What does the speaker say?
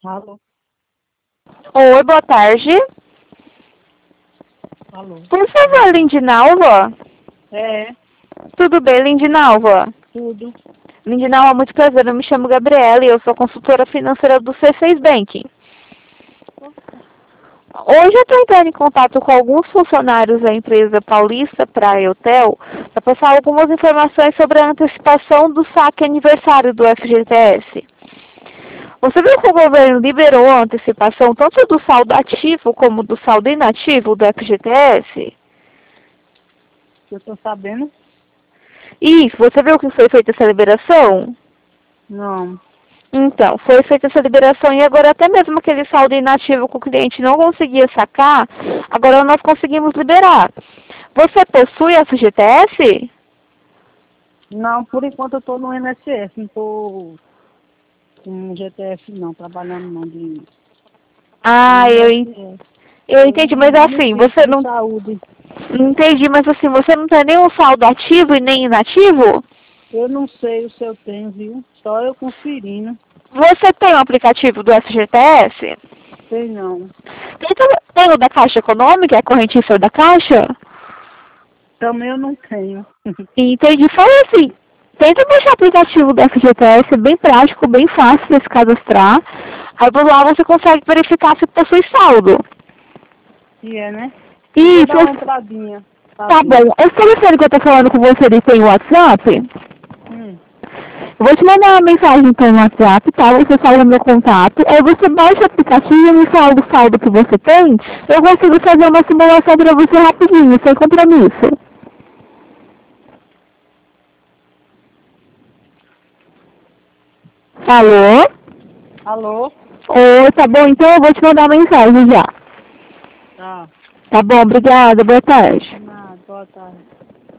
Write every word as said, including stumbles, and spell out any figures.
Alô? Oi, boa tarde. Alô? Por favor, Lindinalva? É, Tudo bem, Lindinalva? tudo. Lindinalva, muito prazer. Eu me chamo Gabriela e eu sou consultora financeira do C seis Banking. Hoje eu estou entrando em contato com alguns funcionários da empresa Paulista Praia Hotel para passar algumas informações sobre a antecipação do saque aniversário do F G T S. Você viu que o governo liberou a antecipação tanto do saldo ativo como do saldo inativo do F G T S? Eu tô sabendo? Isso, você viu que foi feita essa liberação? Não. Então, foi feita essa liberação e agora até mesmo aquele saldo inativo que o cliente não conseguia sacar, agora nós conseguimos liberar. Você possui F G T S? Não, por enquanto eu tô no I N S S, não tô com G T F não, trabalhando não de Ah, eu, en- I N S S. eu Tô entendi, num mas assim, benefício você de não, saúde. não entendi, mas assim, você não tem nenhum saldo ativo e nem inativo? Eu não sei o se eu tenho, viu? Só eu conferindo. Você tem o aplicativo do F G T S? Sei não. Tem, tam- tem o da Caixa Econômica, é a correntícia da Caixa? Também eu não tenho. Entendi. Fala assim, tenta baixar o aplicativo do F G T S, é bem prático, bem fácil de se cadastrar. Aí por lá você consegue verificar se possui saldo. E é, né? Eu vou dar uma Isso, entradinha pra tá ver. bom. Esse telefone que eu tô falando com você, ele tem WhatsApp? Hum, Eu vou te mandar uma mensagem então no WhatsApp, tá? Você fala o meu contato. Aí você baixa o aplicativo e me fala do saldo que você tem. Eu consigo fazer uma simulação pra você rapidinho, sem compromisso. Alô? alô? Oi, tá bom? Então eu vou te mandar uma mensagem já. Tá. Tá bom, obrigada. Boa tarde. Nada, boa tarde.